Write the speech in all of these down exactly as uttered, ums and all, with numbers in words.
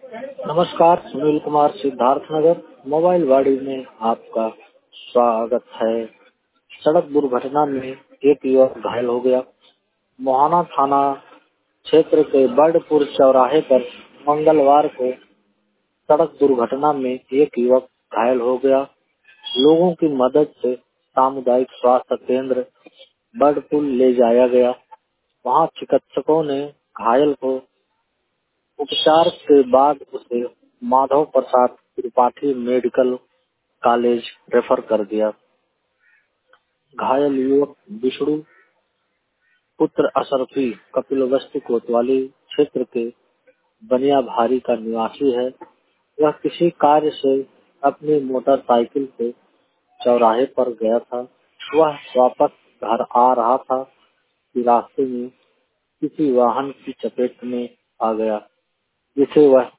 नमस्कार, सुनील कुमार, सिद्धार्थ नगर मोबाइल वाड़ी में आपका स्वागत है। सड़क दुर्घटना में एक युवक घायल हो गया। मोहाना थाना क्षेत्र के बर्डपुर चौराहे पर मंगलवार को सड़क दुर्घटना में एक युवक घायल हो गया। लोगों की मदद से सामुदायिक स्वास्थ्य केंद्र बर्डपुर ले जाया गया। वहां चिकित्सकों ने घायल को उपचार के बाद उसे Madhav Prasad Tripathi medical college refer कर दिया। घायल युवक विष्णु पुत्र अशरफी कपिलवस्तु कोतवाली क्षेत्र के बनिया भारी का निवासी है। वह किसी कार्य से अपनी मोटरसाइकिल से चौराहे पर गया था। वह वापस घर आ रहा था कि रास्ते में किसी वाहन की चपेट में आ गया, जिसे वह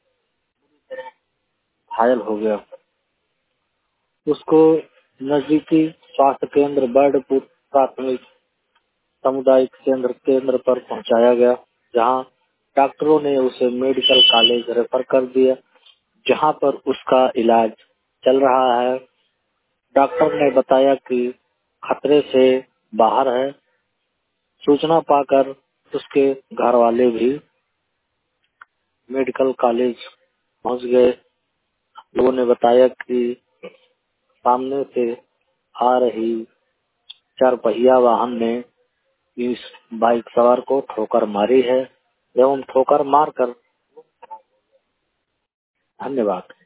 घायल हो गया। उसको नजदीकी स्वास्थ्य केंद्र बर्डपुर प्राथमिक सामुदायिक केंद्र केंद्र पर पहुंचाया गया, जहां डॉक्टरों ने उसे मेडिकल कॉलेज रेफर कर दिया, जहां पर उसका इलाज चल रहा है। डॉक्टर ने बताया कि खतरे से बाहर है। सूचना पाकर उसके घर वाले भी मेडिकल कॉलेज पहुंच गए। लोगों ने बताया कि सामने से आ रही चार पहिया वाहन ने इस बाइक सवार को ठोकर मारी है एवं ठोकर मारकर। धन्यवाद।